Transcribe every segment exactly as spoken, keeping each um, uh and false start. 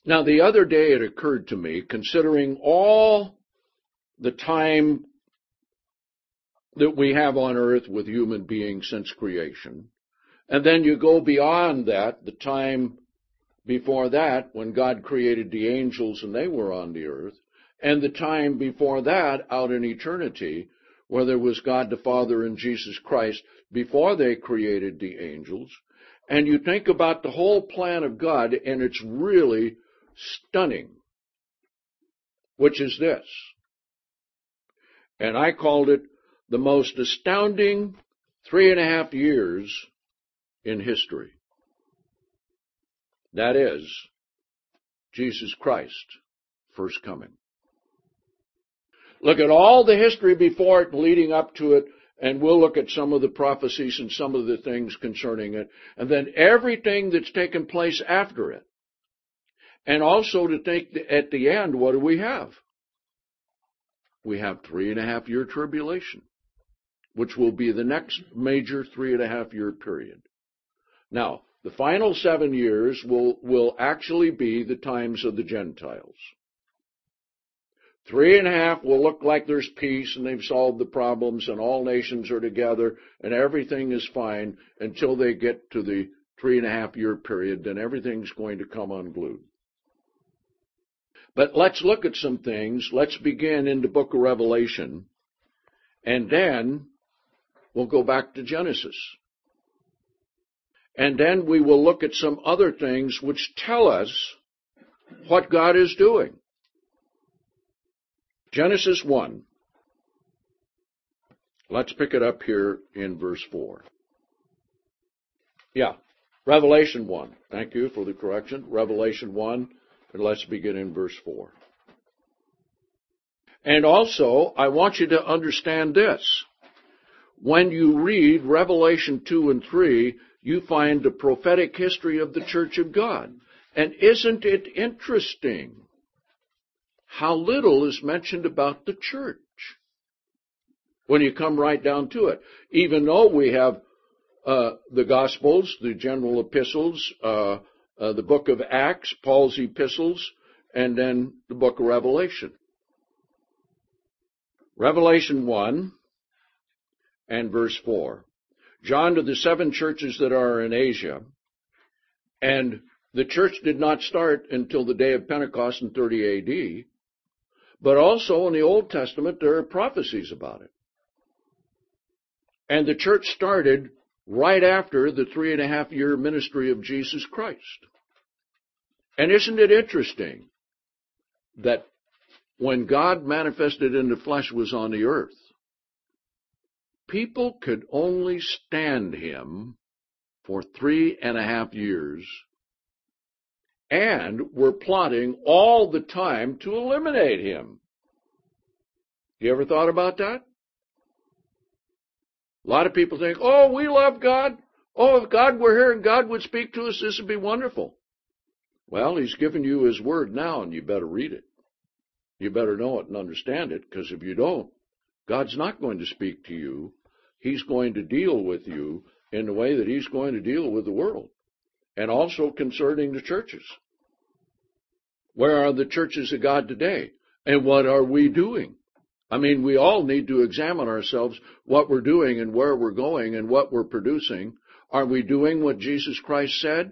Now, the other day it occurred to me, considering all the time that we have on earth with human beings since creation, and then you go beyond that, the time before that when God created the angels and they were on the earth, and the time before that out in eternity where there was God the Father and Jesus Christ before they created the angels, and you think about the whole plan of God, and it's really stunning, which is this. And I called it the most astounding three and a half years in history. That is, Jesus Christ, first coming. Look at all the history before it, leading up to it, and we'll look at some of the prophecies and some of the things concerning it, and then everything that's taken place after it. And also to think at the end, what do we have? We have three and a half year tribulation, which will be the next major three and a half year period. Now, the final seven years will, will actually be the times of the Gentiles. Three and a half will look like there's peace and they've solved the problems and all nations are together and everything is fine until they get to the three and a half year period. Then everything's going to come unglued. But let's look at some things. Let's begin in the book of Revelation, and then we'll go back to Genesis. And then we will look at some other things which tell us what God is doing. Genesis one. Let's pick it up here in verse four. Yeah, Revelation one. Thank you for the correction. Revelation one. And let's begin in verse four. And also, I want you to understand this. When you read Revelation two and three, you find the prophetic history of the Church of God. And isn't it interesting how little is mentioned about the church when you come right down to it? Even though we have uh, the Gospels, the general epistles, uh, Uh, the book of Acts, Paul's epistles, and then the book of Revelation. Revelation one and verse four. John to the seven churches that are in Asia, and the church did not start until the day of Pentecost in thirty A D, but also in the Old Testament there are prophecies about it. And the church started right after the three and a half year ministry of Jesus Christ. And isn't it interesting that when God manifested in the flesh was on the earth, people could only stand him for three and a half years and were plotting all the time to eliminate him. You ever thought about that? A lot of people think, oh, we love God. Oh, if God were here and God would speak to us, this would be wonderful. Well, he's given you his word now, and you better read it. You better know it and understand it, because if you don't, God's not going to speak to you. He's going to deal with you in the way that he's going to deal with the world, and also concerning the churches. Where are the churches of God today? And what are we doing? I mean, we all need to examine ourselves, what we're doing and where we're going and what we're producing. Are we doing what Jesus Christ said?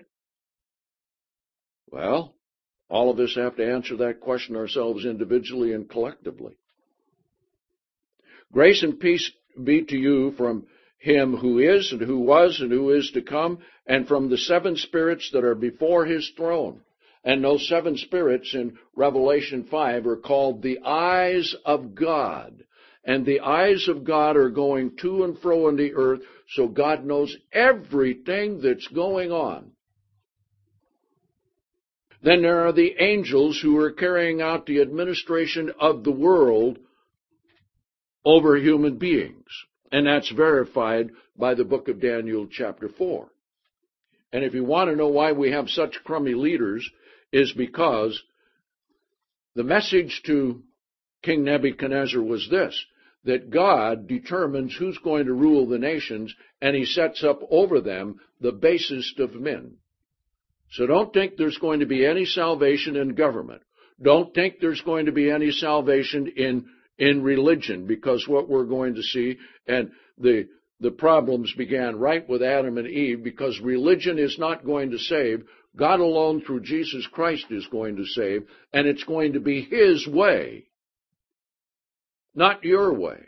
Well, all of us have to answer that question ourselves individually and collectively. Grace and peace be to you from him who is and who was and who is to come, and from the seven spirits that are before his throne. And those seven spirits in Revelation five are called the eyes of God. And the eyes of God are going to and fro in the earth, so God knows everything that's going on. Then there are the angels who are carrying out the administration of the world over human beings. And that's verified by the book of Daniel chapter four. And if you want to know why we have such crummy leaders, is because the message to King Nebuchadnezzar was this, that God determines who's going to rule the nations, and he sets up over them the basest of men. So don't think there's going to be any salvation in government. Don't think there's going to be any salvation in, in religion, because what we're going to see, and the, the problems began right with Adam and Eve, because religion is not going to save. God alone through Jesus Christ is going to save, and it's going to be His way, not your way.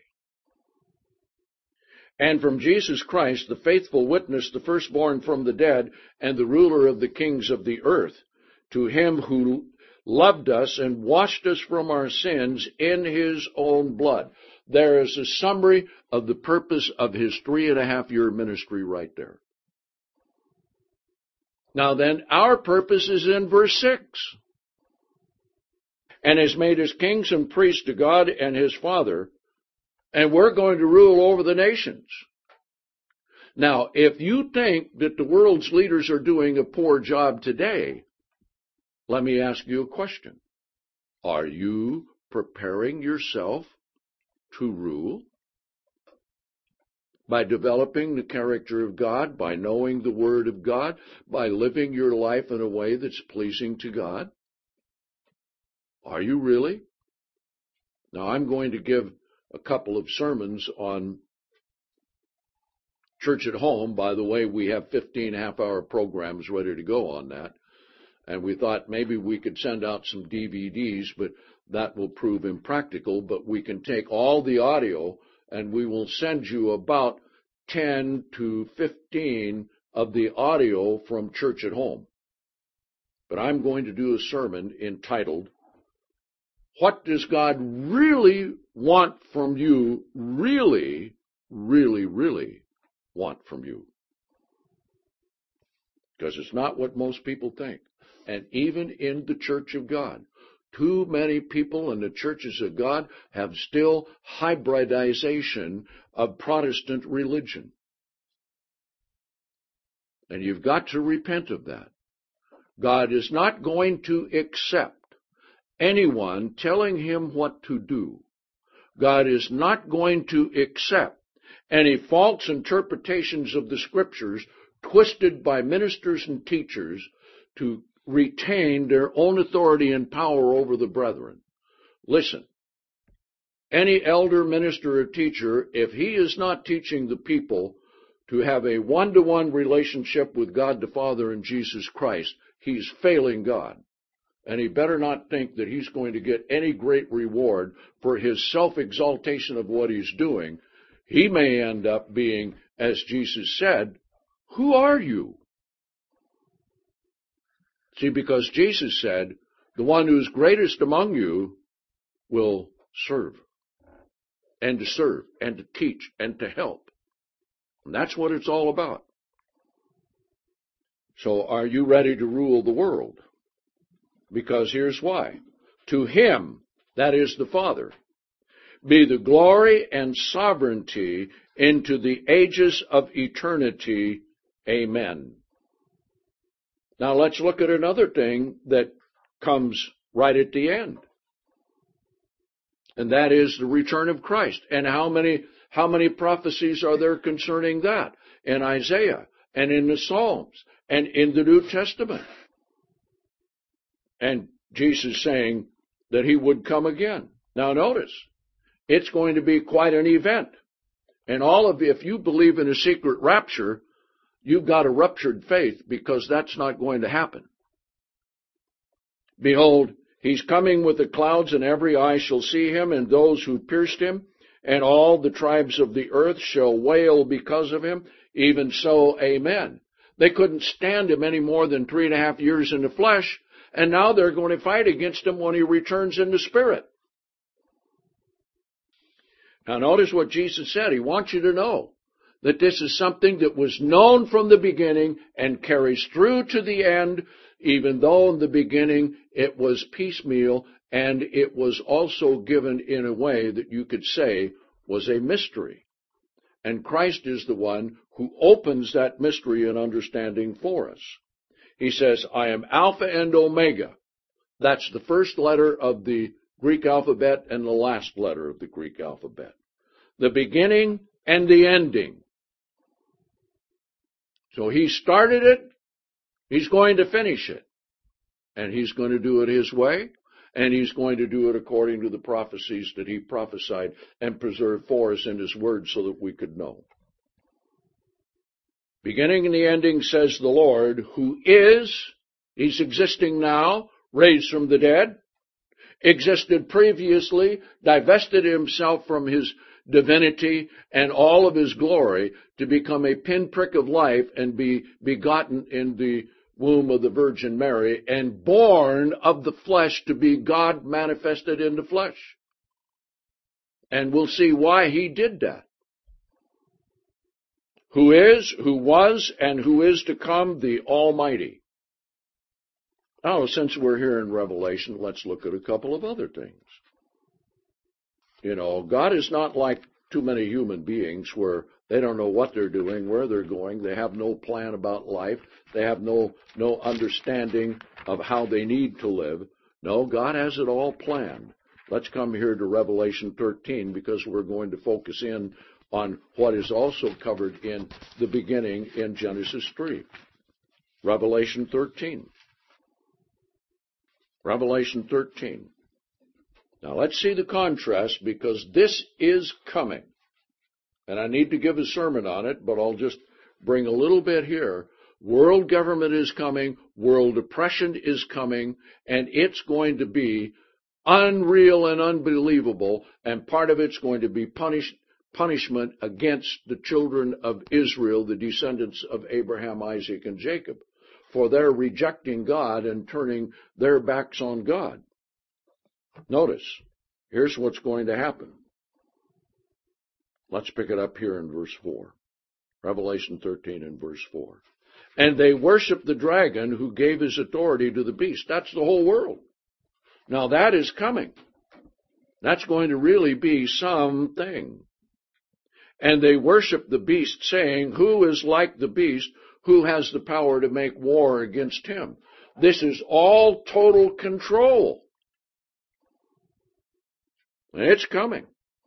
And from Jesus Christ, the faithful witness, the firstborn from the dead, and the ruler of the kings of the earth, to Him who loved us and washed us from our sins in His own blood. There is a summary of the purpose of His three and a half year ministry right there. Now then, our purpose is in verse six. And has made us kings and priests to God and His Father, and we're going to rule over the nations. Now, if you think that the world's leaders are doing a poor job today, let me ask you a question. Are you preparing yourself to rule? By developing the character of God, by knowing the Word of God, by living your life in a way that's pleasing to God? Are you really? Now, I'm going to give a couple of sermons on Church at Home. By the way, we have fifteen half-hour programs ready to go on that. And we thought maybe we could send out some D V Ds, but that will prove impractical. But we can take all the audio, and we will send you about ten to fifteen of the audio from Church at Home. But I'm going to do a sermon entitled, What Does God Really Want from You? Really, really, really want from you? Because it's not what most people think. And even in the Church of God, too many people in the churches of God have still hybridization of Protestant religion. And you've got to repent of that. God is not going to accept anyone telling Him what to do. God is not going to accept any false interpretations of the Scriptures twisted by ministers and teachers to retain their own authority and power over the brethren. Listen, any elder, minister, or teacher, if he is not teaching the people to have a one-to-one relationship with God the Father and Jesus Christ, he's failing God. And he better not think that he's going to get any great reward for his self-exaltation of what he's doing. He may end up being, as Jesus said, who are you? See, because Jesus said, the one who's greatest among you will serve, and to serve, and to teach, and to help. And that's what it's all about. So are you ready to rule the world? Because here's why. To Him, that is the Father, be the glory and sovereignty into the ages of eternity. Amen. Now let's look at another thing that comes right at the end. And that is the return of Christ. And how many, how many prophecies are there concerning that? In Isaiah, and in the Psalms, and in the New Testament. And Jesus saying that He would come again. Now notice, it's going to be quite an event. And all of you, if you believe in a secret rapture, you've got a ruptured faith, because that's not going to happen. Behold, He's coming with the clouds, and every eye shall see Him, and those who pierced Him, and all the tribes of the earth shall wail because of Him. Even so, amen. They couldn't stand Him any more than three and a half years in the flesh, and now they're going to fight against Him when He returns in the Spirit. Now notice what Jesus said. He wants you to know that this is something that was known from the beginning and carries through to the end, even though in the beginning it was piecemeal, and it was also given in a way that you could say was a mystery. And Christ is the one who opens that mystery and understanding for us. He says, I am Alpha and Omega. That's the first letter of the Greek alphabet and the last letter of the Greek alphabet. The beginning and the ending. So He started it, He's going to finish it. And He's going to do it His way, and He's going to do it according to the prophecies that He prophesied and preserved for us in His Word so that we could know. Beginning and the ending, says the Lord, who is, He's existing now, raised from the dead, existed previously, divested Himself from His divinity and all of His glory to become a pinprick of life and be begotten in the womb of the Virgin Mary and born of the flesh to be God manifested in the flesh. And we'll see why He did that. Who is, who was, and who is to come, the Almighty. Now, since we're here in Revelation, let's look at a couple of other things. You know, God is not like too many human beings where they don't know what they're doing, where they're going. They have no plan about life. They have no, no understanding of how they need to live. No, God has it all planned. Let's come here to Revelation thirteen because we're going to focus in on what is also covered in the beginning in Genesis three. Revelation thirteen. Revelation thirteen. Now let's see the contrast because this is coming. And I need to give a sermon on it, but I'll just bring a little bit here. World government is coming, world oppression is coming, and it's going to be unreal and unbelievable, and part of it's going to be punish, punishment against the children of Israel, the descendants of Abraham, Isaac, and Jacob, for their rejecting God and turning their backs on God. Notice, here's what's going to happen. Let's pick it up here in verse four. Revelation thirteen and verse four. And they worshiped the dragon who gave his authority to the beast. That's the whole world. Now that is coming. That's going to really be something. And they worshiped the beast, saying, who is like the beast? Who has the power to make war against him? This is all total control. It's coming.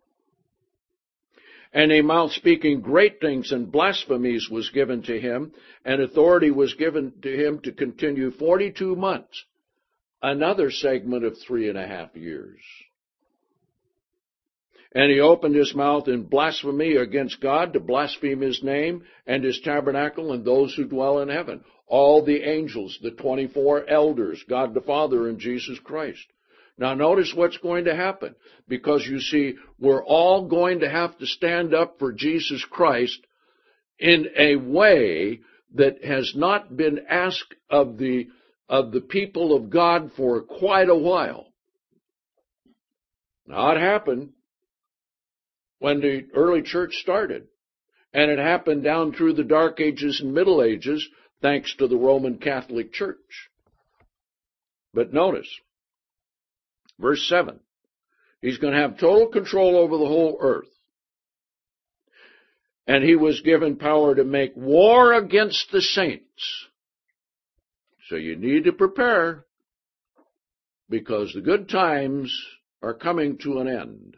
And a mouth speaking great things and blasphemies was given to him, and authority was given to him to continue forty-two months, another segment of three and a half years. And he opened his mouth in blasphemy against God, to blaspheme His name and His tabernacle and those who dwell in heaven, all the angels, the twenty-four elders, God the Father and Jesus Christ. Now notice what's going to happen, because you see, we're all going to have to stand up for Jesus Christ in a way that has not been asked of the, of the people of God for quite a while. Now it happened when the early church started, and it happened down through the Dark Ages and Middle Ages, thanks to the Roman Catholic Church. But notice, verse seven, He's going to have total control over the whole earth. And He was given power to make war against the saints. So you need to prepare, because the good times are coming to an end.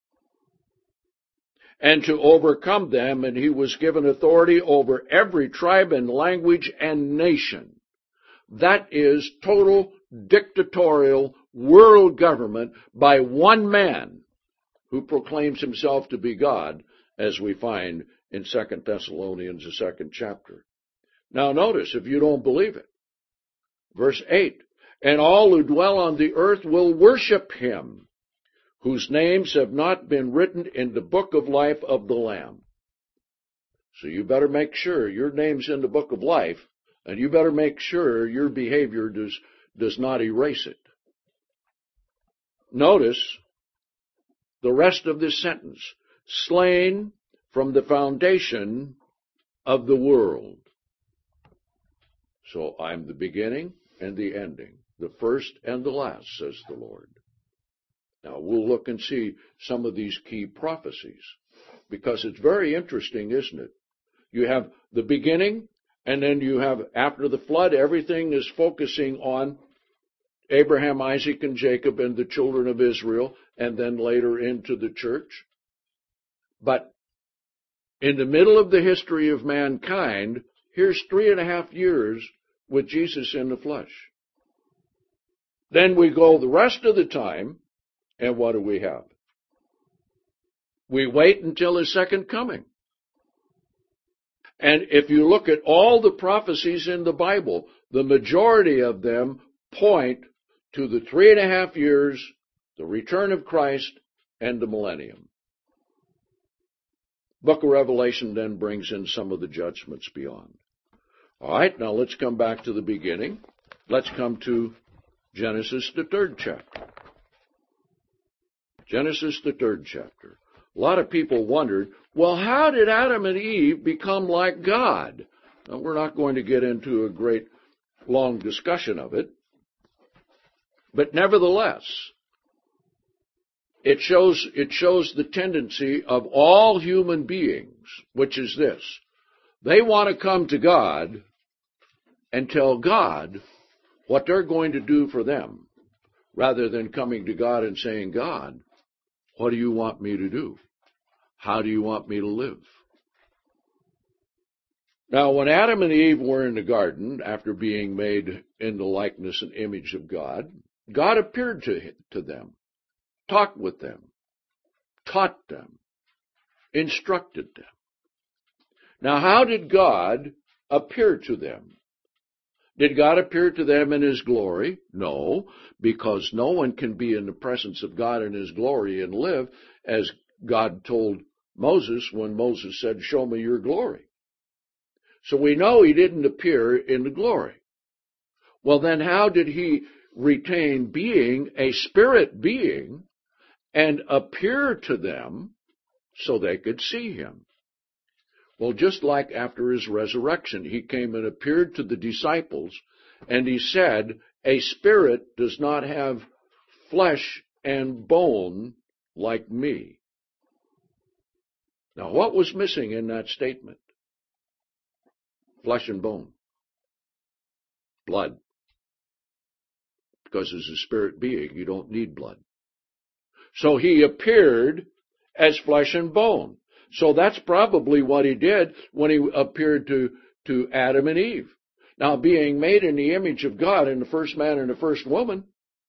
And to overcome them, and He was given authority over every tribe and language and nation. That is total dictatorial world government by one man who proclaims himself to be God, as we find in Second Thessalonians, the second chapter. Now notice, if you don't believe it, verse eight, and all who dwell on the earth will worship Him, whose names have not been written in the book of life of the Lamb. So you better make sure your name's in the book of life, and you better make sure your behavior does, does not erase it. Notice the rest of this sentence. Slain from the foundation of the world. So I'm the beginning and the ending, the first and the last, says the Lord. Now, we'll look and see some of these key prophecies, because it's very interesting, isn't it? You have the beginning, and then you have, after the flood, everything is focusing on Abraham, Isaac, and Jacob and the children of Israel, and then later into the church. But in the middle of the history of mankind, here's three and a half years with Jesus in the flesh. Then we go the rest of the time, and what do we have? We wait until his second coming. And if you look at all the prophecies in the Bible, the majority of them point to the three and a half years, the return of Christ, and the millennium. Book of Revelation then brings in some of the judgments beyond. All right, now let's come back to the beginning. Let's come to Genesis, the third chapter. Genesis, the third chapter. A lot of people wondered, well, how did Adam and Eve become like God? Now, we're not going to get into a great long discussion of it, but nevertheless, it shows, it shows the tendency of all human beings, which is this. They want to come to God and tell God what they're going to do for them, rather than coming to God and saying, God, what do you want me to do? How do you want me to live? Now, when Adam and Eve were in the garden, after being made in the likeness and image of God, God appeared to, to them, talked with them, taught them, instructed them. Now, how did God appear to them? Did God appear to them in his glory? No, because no one can be in the presence of God in his glory and live, as God told Moses when Moses said, show me your glory. So we know he didn't appear in the glory. Well, then how did he retain being a spirit being and appear to them so they could see him? Well, just like after his resurrection, he came and appeared to the disciples, and he said, a spirit does not have flesh and bone like me. Now, what was missing in that statement? Flesh and bone. Blood. Because as a spirit being, you don't need blood. So he appeared as flesh and bone. So that's probably what he did when he appeared to, to Adam and Eve. Now, being made in the image of God in the first man and the first woman,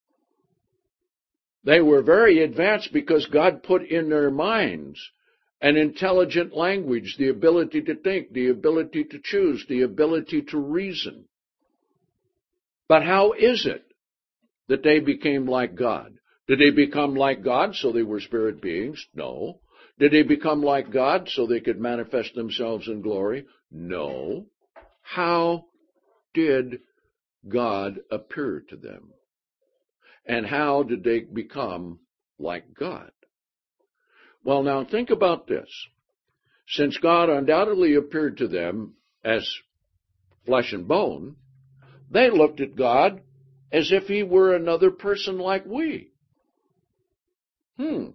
they were very advanced because God put in their minds an intelligent language, the ability to think, the ability to choose, the ability to reason. But how is it that they became like God? Did they become like God so they were spirit beings? No. Did they become like God so they could manifest themselves in glory? No. How did God appear to them? And how did they become like God? Well, now think about this. Since God undoubtedly appeared to them as flesh and bone, they looked at God as if he were another person like we. Hmm.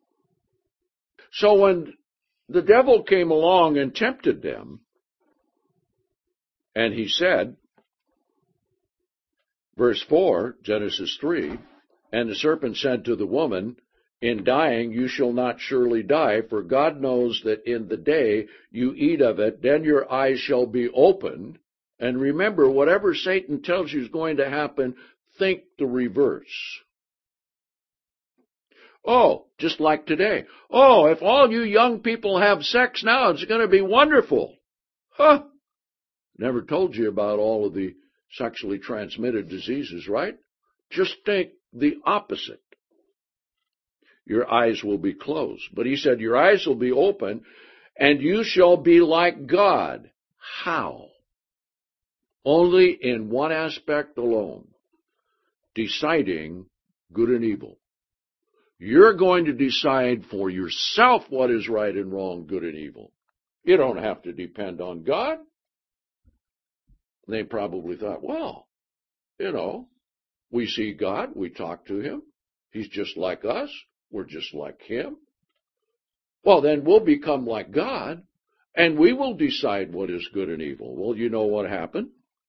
So when the devil came along and tempted them, and he said, verse four, Genesis three, and the serpent said to the woman, in dying you shall not surely die, for God knows that in the day you eat of it, then your eyes shall be opened. And remember, whatever Satan tells you is going to happen, think the reverse. Oh, just like today. Oh, if all you young people have sex now, it's going to be wonderful. Huh. Never told you about all of the sexually transmitted diseases, right? Just think the opposite. Your eyes will be closed. But he said, your eyes will be open, and you shall be like God. How? Only in one aspect alone. Deciding good and evil. You're going to decide for yourself what is right and wrong, good and evil. You don't have to depend on God. They probably thought, well, you know, we see God, we talk to him. He's just like us. We're just like him. Well, then we'll become like God, and we will decide what is good and evil. Well, you know what happened?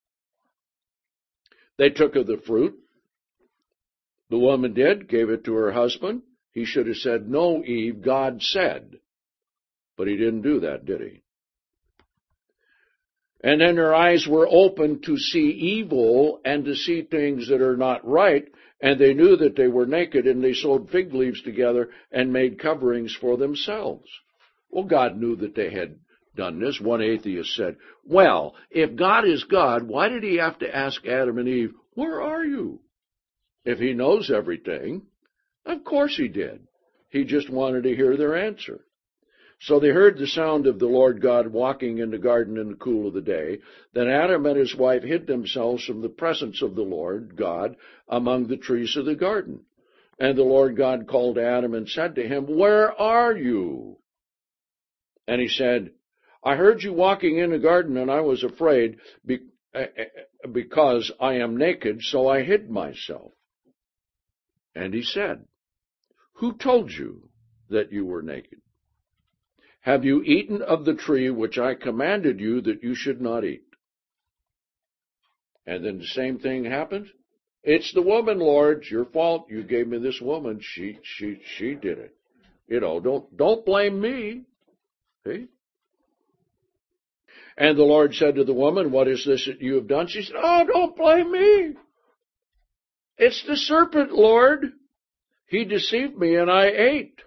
They took of the fruit. The woman did, gave it to her husband. He should have said, no, Eve, God said. But he didn't do that, did he? And then their eyes were opened to see evil and to see things that are not right, and they knew that they were naked, and they sewed fig leaves together and made coverings for themselves. Well, God knew that they had done this. One atheist said, well, if God is God, why did he have to ask Adam and Eve, where are you? If he knows everything, of course he did. He just wanted to hear their answer. So they heard the sound of the Lord God walking in the garden in the cool of the day. Then Adam and his wife hid themselves from the presence of the Lord God among the trees of the garden. And the Lord God called Adam and said to him, where are you? And he said, I heard you walking in the garden, and I was afraid because I am naked, so I hid myself. And he said, who told you that you were naked? Have you eaten of the tree which I commanded you that you should not eat? And then the same thing happened. It's the woman, Lord. It's your fault. You gave me this woman. She, she, she did it. You know, don't, don't blame me. See? And the Lord said to the woman, what is this that you have done? She said, oh, don't blame me. It's the serpent, Lord. He deceived me and I ate.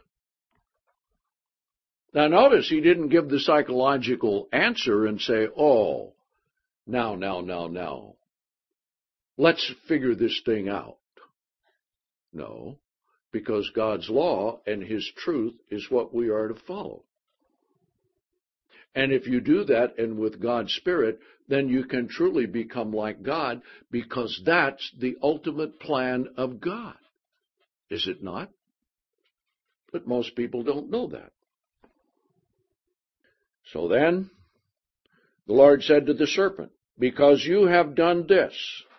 Now notice he didn't give the psychological answer and say, oh, now, now, now, now, let's figure this thing out. No, because God's law and his truth is what we are to follow. And if you do that and with God's Spirit, then you can truly become like God, because that's the ultimate plan of God. Is it not? But most people don't know that. So then, the Lord said to the serpent, because you have done this,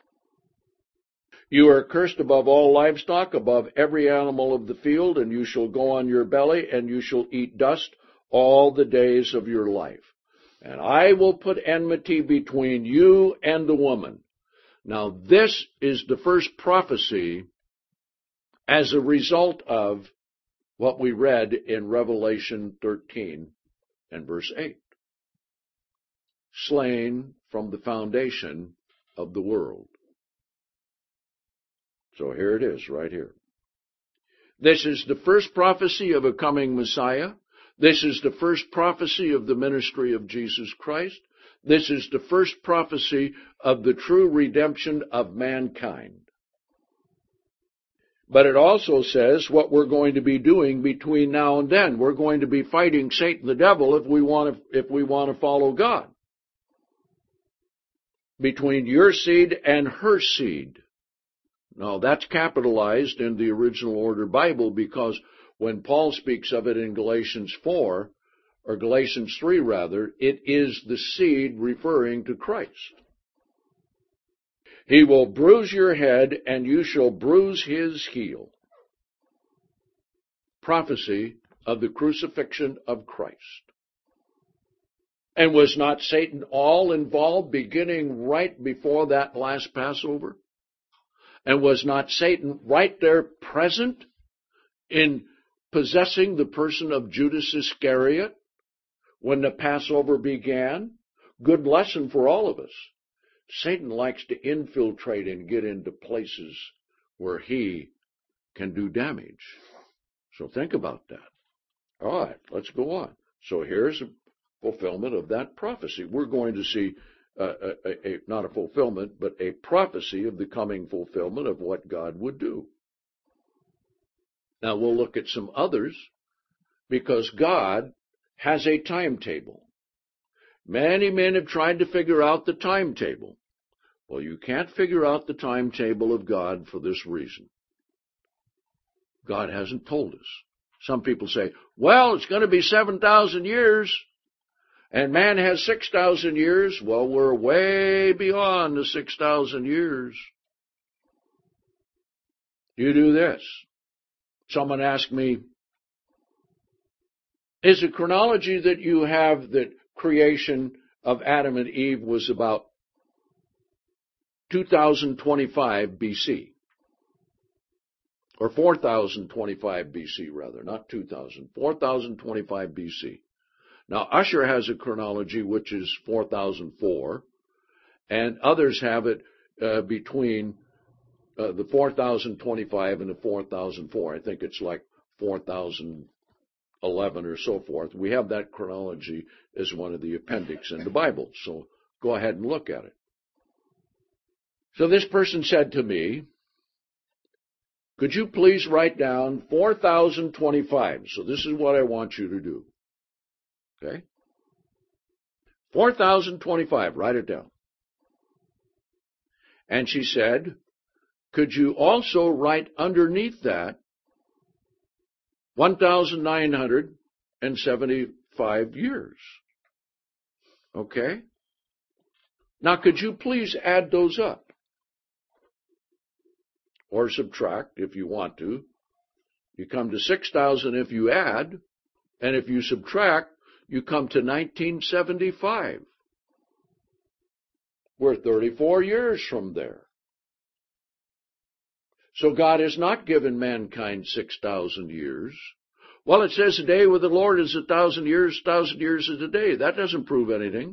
you are cursed above all livestock, above every animal of the field, and you shall go on your belly, and you shall eat dust all the days of your life. And I will put enmity between you and the woman. Now this is the first prophecy as a result of what we read in Revelation thirteen and verse eight. Slain from the foundation of the world. So here it is, right here. This is the first prophecy of a coming Messiah. This is the first prophecy of the ministry of Jesus Christ. This is the first prophecy of the true redemption of mankind. But it also says what we're going to be doing between now and then. We're going to be fighting Satan the devil if we want to, if we want to follow God. Between your seed and her seed. Now that's capitalized in the original order Bible, because when Paul speaks of it in Galatians four, or Galatians three rather, it is the seed referring to Christ. He will bruise your head, and you shall bruise his heel. Prophecy of the crucifixion of Christ. And was not Satan all involved beginning right before that last Passover? And was not Satan right there present in possessing the person of Judas Iscariot when the Passover began? Good lesson for all of us. Satan likes to infiltrate and get into places where he can do damage. So think about that. All right, let's go on. So here's a fulfillment of that prophecy. We're going to see uh, a, a, not a fulfillment, but a prophecy of the coming fulfillment of what God would do. Now we'll look at some others, because God has a timetable. Many men have tried to figure out the timetable. Well, you can't figure out the timetable of God for this reason. God hasn't told us. Some people say, well, it's going to be seven thousand years, and man has six thousand years. Well, we're way beyond the six thousand years. You do this. Someone asked me, is the chronology that you have that creation of Adam and Eve was about two thousand twenty-five B C? Or four thousand twenty-five B C rather, not two thousand, four thousand twenty-five B C. Now, Ussher has a chronology which is four thousand four, and others have it uh, between uh, the four thousand twenty-five and the four thousand four. I think it's like four thousand eleven or so forth. We have that chronology as one of the appendix in the Bible, so go ahead and look at it. So this person said to me, could you please write down four thousand twenty-five? So this is what I want you to do. Okay? four thousand twenty-five, write it down. And she said, could you also write underneath that one thousand nine hundred seventy-five years? Okay? Now, could you please add those up? Or subtract if you want to. You come to six thousand if you add, and if you subtract, you come to nineteen seventy-five. We're thirty-four years from there. So God has not given mankind six thousand years. Well, it says a day with the Lord is a thousand years, a thousand years is a day. That doesn't prove anything.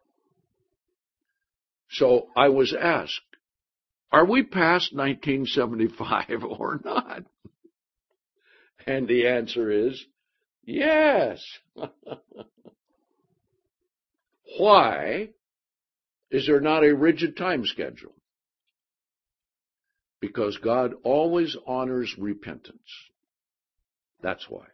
So I was asked, are we past nineteen seventy-five or not? And the answer is, yes. Why is there not a rigid time schedule? Because God always honors repentance. That's why.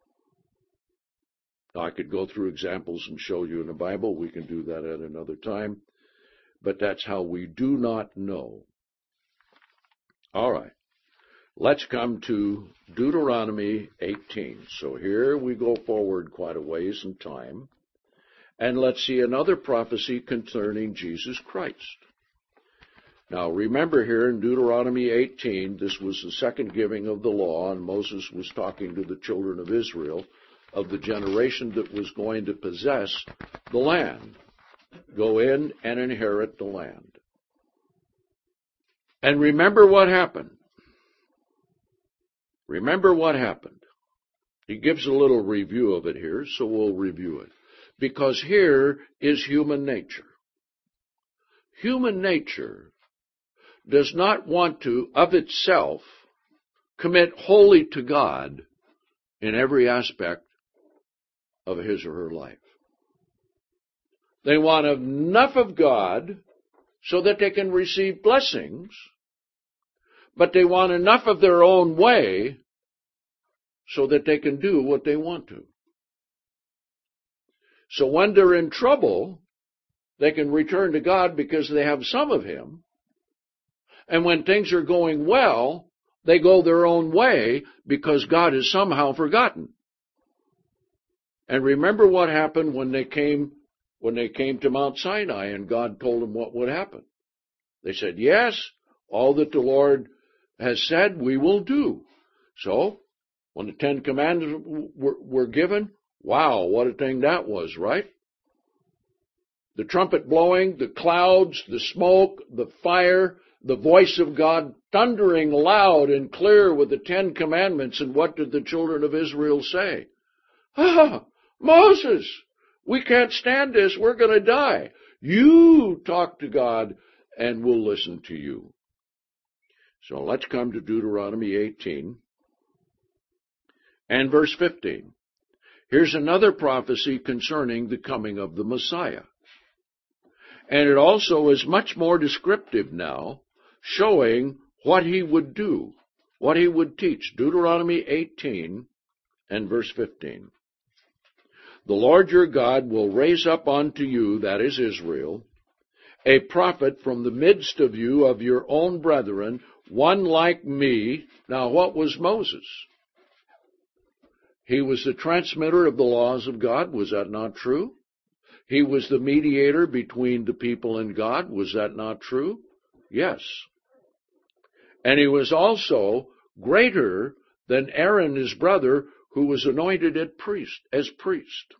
Now, I could go through examples and show you in the Bible. We can do that at another time. But that's how we do not know. All right. Let's come to Deuteronomy eighteen. So here we go forward quite a ways in time. And let's see another prophecy concerning Jesus Christ. Now remember here in Deuteronomy eighteen, this was the second giving of the law, and Moses was talking to the children of Israel of the generation that was going to possess the land, go in and inherit the land. And remember what happened. Remember what happened. He gives a little review of it here, so we'll review it. Because here is human nature. Human nature does not want to, of itself, commit wholly to God in every aspect of his or her life. They want enough of God so that they can receive blessings, but they want enough of their own way so that they can do what they want to. So when they're in trouble, they can return to God because they have some of Him. And when things are going well, they go their own way because God is somehow forgotten. And remember what happened when they came when they came to Mount Sinai and God told them what would happen. They said, yes, all that the Lord has said we will do. So, when the Ten Commandments were, were given, wow, what a thing that was, right? The trumpet blowing, the clouds, the smoke, the fire, the voice of God thundering loud and clear with the Ten Commandments. And what did the children of Israel say? Ah, Moses, we can't stand this. We're going to die. You talk to God and we'll listen to you. So let's come to Deuteronomy eighteen and verse fifteen. Here's another prophecy concerning the coming of the Messiah. And it also is much more descriptive now, showing what he would do, what he would teach. Deuteronomy eighteen and verse fifteen. The Lord your God will raise up unto you, that is Israel, a prophet from the midst of you of your own brethren, one like me. Now, what was Moses? He was the transmitter of the laws of God. Was that not true? He was the mediator between the people and God. Was that not true? Yes. And he was also greater than Aaron, his brother, who was anointed as priest, as priest.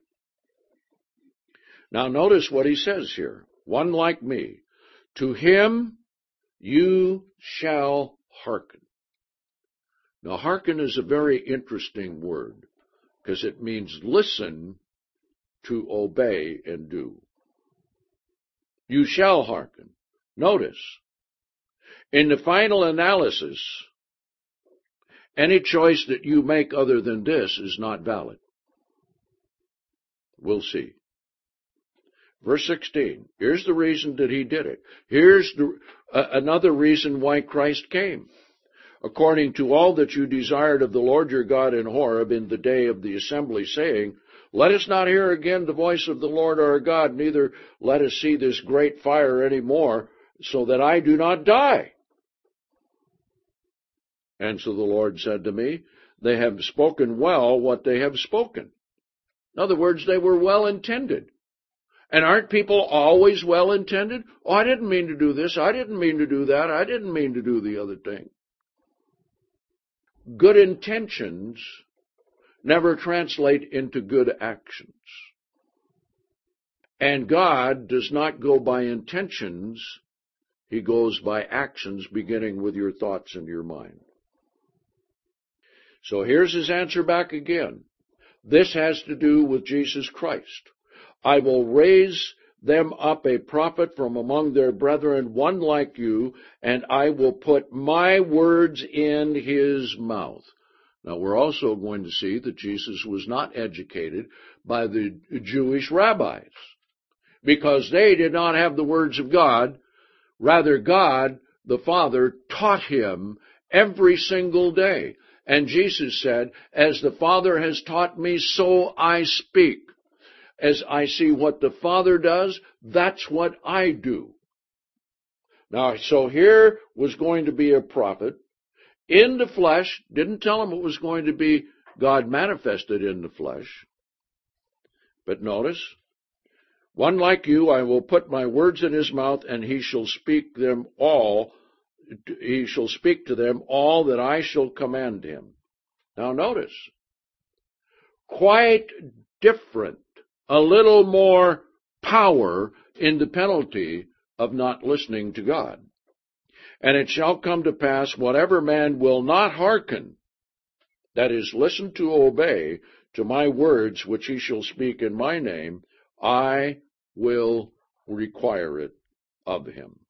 Now notice what he says here. One like me. To him you shall hearken. Now hearken is a very interesting word because it means listen to obey and do. You shall hearken. Notice, in the final analysis, any choice that you make other than this is not valid. We'll see. Verse sixteen, here's the reason that he did it. Here's the, uh, another reason why Christ came. According to all that you desired of the Lord your God in Horeb in the day of the assembly, saying, let us not hear again the voice of the Lord our God, neither let us see this great fire any more, so that I do not die. And so the Lord said to me, they have spoken well what they have spoken. In other words, they were well intended. And aren't people always well intended? Oh, I didn't mean to do this. I didn't mean to do that. I didn't mean to do the other thing. Good intentions never translate into good actions. And God does not go by intentions. He goes by actions, beginning with your thoughts and your mind. So here's his answer back again. This has to do with Jesus Christ. I will raise them up a prophet from among their brethren, one like you, and I will put my words in his mouth. Now, we're also going to see that Jesus was not educated by the Jewish rabbis, because they did not have the words of God. Rather, God, the Father, taught him every single day. And Jesus said, as the Father has taught me, so I speak. As I see what the Father does, that's what I do. Now, so here was going to be a prophet in the flesh. Didn't tell him it was going to be God manifested in the flesh. But notice, one like you, I will put my words in his mouth, and he shall speak them all. He shall speak to them all that I shall command him. Now notice, quite different, a little more power in the penalty of not listening to God. And it shall come to pass, whatever man will not hearken, that is, listen to obey, to my words which he shall speak in my name, I will require it of him.